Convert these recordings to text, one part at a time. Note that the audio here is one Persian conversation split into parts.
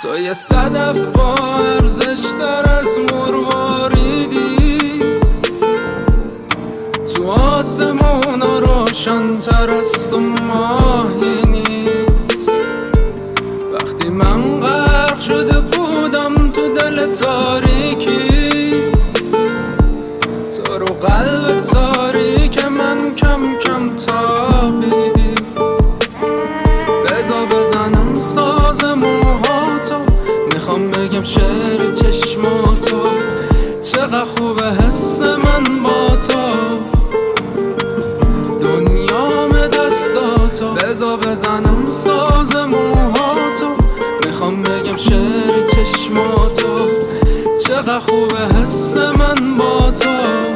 تو یه صدف با ارزش‌تر از مرواریدی، تو آسمونا روشن‌تر از تو ماهی نیست. وقتی من غرق شده بودم تو دل تاریکی، تو رو قلب تاریک من کم کم تابیدی. بذار بزنم ساز موهاتو، میخوام بگم شعر چشماتو، چقدر خوبه حس من با تو، دنیام دستاتو. بذار بزنم ساز موهاتو، میخوام بگم شعر چشماتو، چقدر خوبه حس من با تو،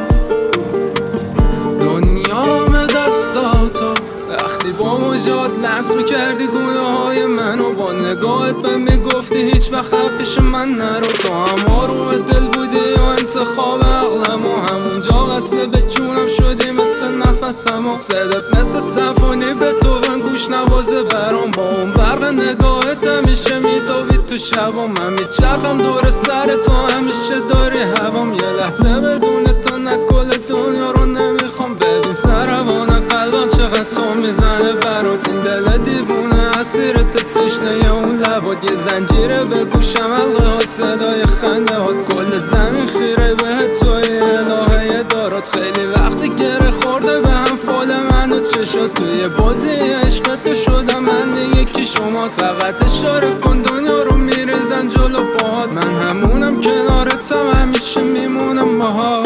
دنیام دستاتو. وقتی با مجاد لمس میکردی گناه های منو، با نگاهت به میگفتی هیچ وقت پیش من نرو. تو هم آروم دل بودی و انتخاب عقلم، و همونجا وصله به جونم شدی مثل نفسم، و صدات مثل سمفونی به تو من گوش نوازه برام. با اون برق نگاهت همیشه میتابید تو شبام، من میچرخم دور سر تو، همیشه داری هوام. یه لحظه بدون تو نه کل دنیا رو نمیخوام. ببین سروان قلبم چقدر تو میزنه برات، این دل دیوونه اسیرت تشنه اون لبات. یه زنجیره به گوشم حلقه ها، صدای خنده هات، کل زمین خیره بهت توی الهه دارات. خیلی وقتی گره خورده به هم فال من و چشات، توی بازی عشق تو شدم من دیگه کی شما. فقط اشاره کن دنیا رو میریزن جلو پاهات، من همونم کنارتم همیشه میمونم باهات.